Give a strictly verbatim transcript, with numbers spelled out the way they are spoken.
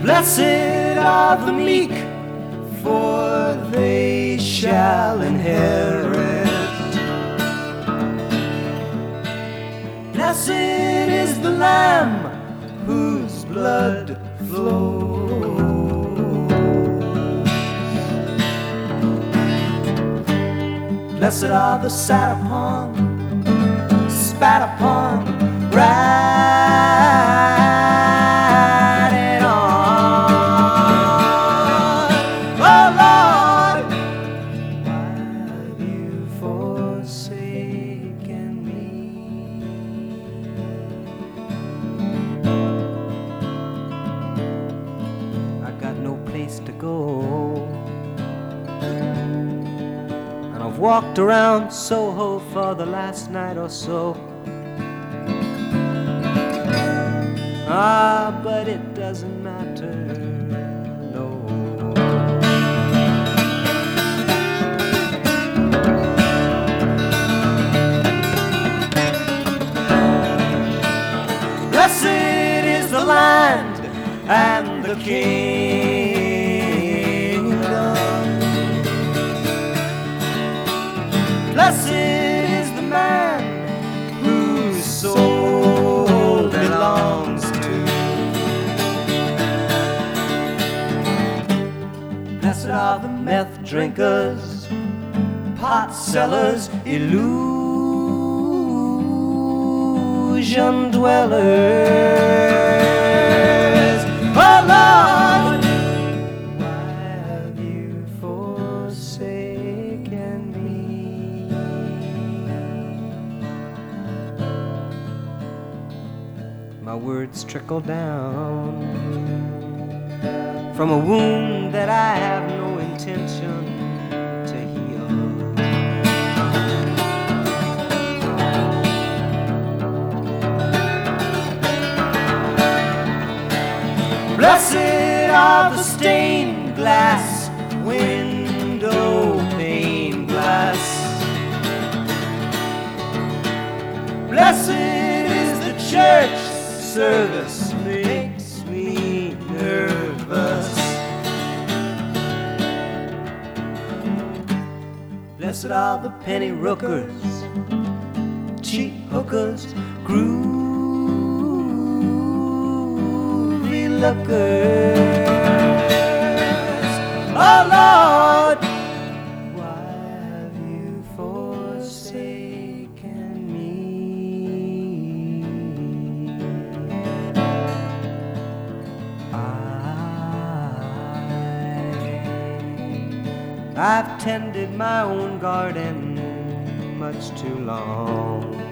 Blessed are the meek, for they shall inherit. Blessed is the Lamb whose blood flows. Blessed are the sat upon, spat upon, riding on. Oh Lord, why have you forsaken me? I got no place to go, and I've walked around Soho for the last night or so. Ah, but it doesn't matter, no. Blessed is the land and the kingdom. Blessed is the man whose soul belongs to. Blessed are the meth drinkers, pot sellers, illusion dwellers. Oh Lord, why have you forsaken me? My words trickle down from a wound that I have no intention to heal. Blessed are the stained glass window pane glass. Blessed is the church service makes me nervous. Blessed are the penny rookers, cheap hookers, groovy lookers. Oh Lord, why have you forsaken me? I've tended my own garden much too long.